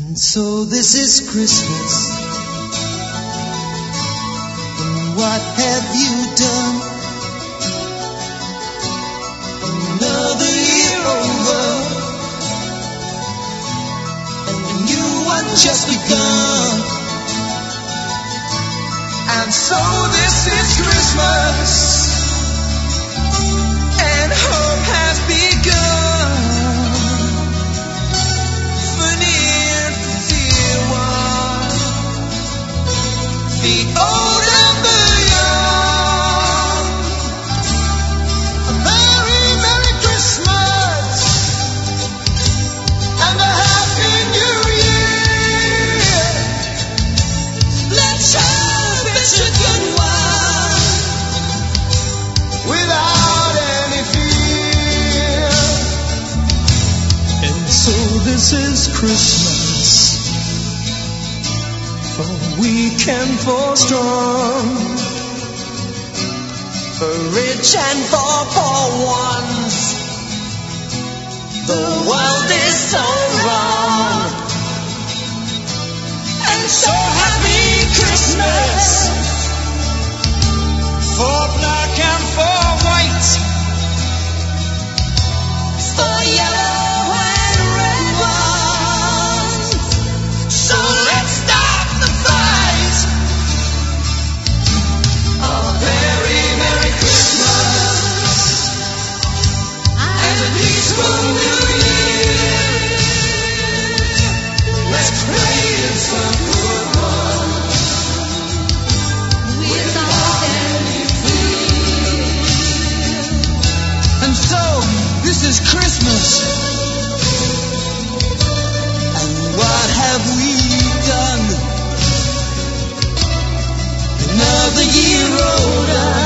And so this is Christmas. And what have you done? Another year over, and a new one just begun. And so this is Christmas, and hope has begun. For near, for dear one, the old and the young. A very Merry Christmas and a Happy New Year. Let's hope it's a good one without any fear. And so this is Christmas, for weak and for strong, for rich and for poor ones. The world is so wrong. And so happy Christmas for black and for white, for yellow and red ones. So let's stop the fight. A very Merry Christmas and a peaceful New Year. Let's pray it's a good one without any fear. And so this is Christmas. And what have we done? Another year older,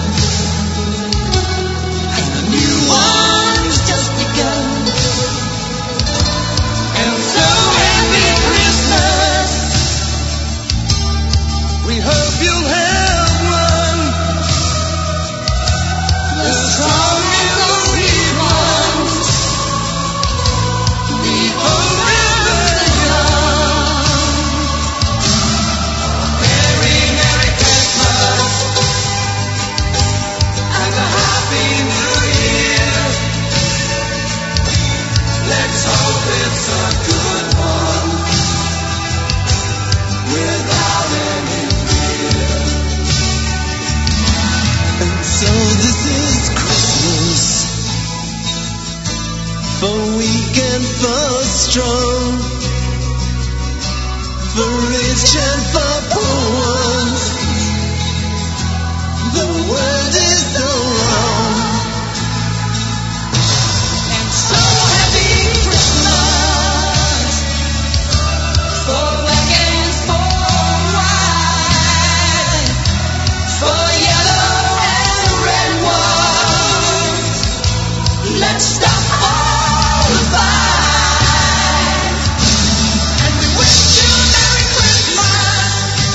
and a new one's just begun. And so happy Christmas, we hope you'll have one. The strong and the weak ones, the old and the young. Very Merry Christmas and a Happy New Year. Let's hope it's a good one without any fear. And so this is Christmas, for weak and for strong, for rich and for poor ones. The world is so wrong. And so happy Christmas for black and for white, for yellow and red ones. Let's stop all the fight. And we wish you Merry Christmas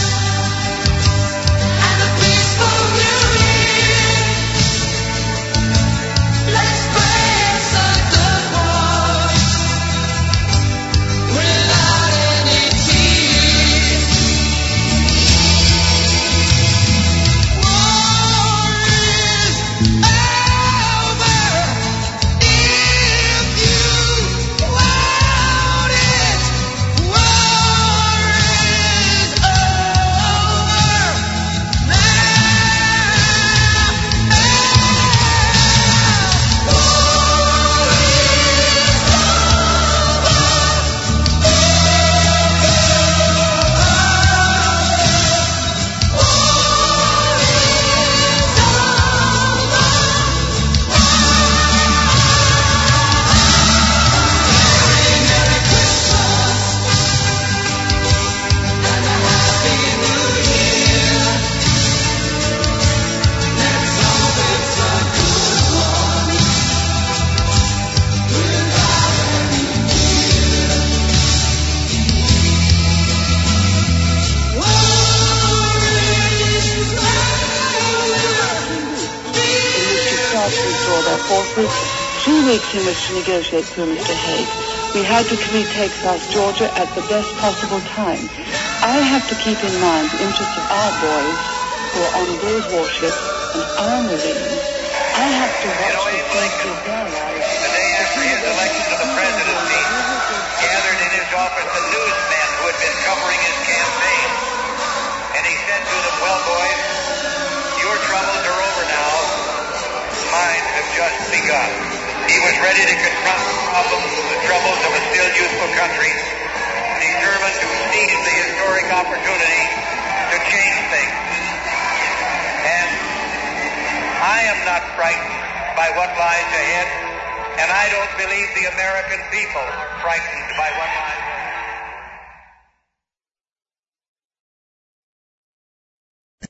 and a peaceful New Year. Let's pray it's a good one without any tears. War is over if you want it. War is over Forces 3 weeks in which to negotiate through Mr. Hague. We had to retake South Georgia at the best possible time. I have to keep in mind the interests of our boys who are on those warships and our Marines. I have to watch the safety of their lives. The day after his election to the presidency, gathered in his office the newsmen who had been covering his campaign. And he said to them, well, boys, your troubles are over now. Mine have just begun. He was ready to confront the problems, the troubles of a still youthful country, determined to seize the historic opportunity to change things. And I am not frightened by what lies ahead, and I don't believe the American people are frightened by what lies ahead.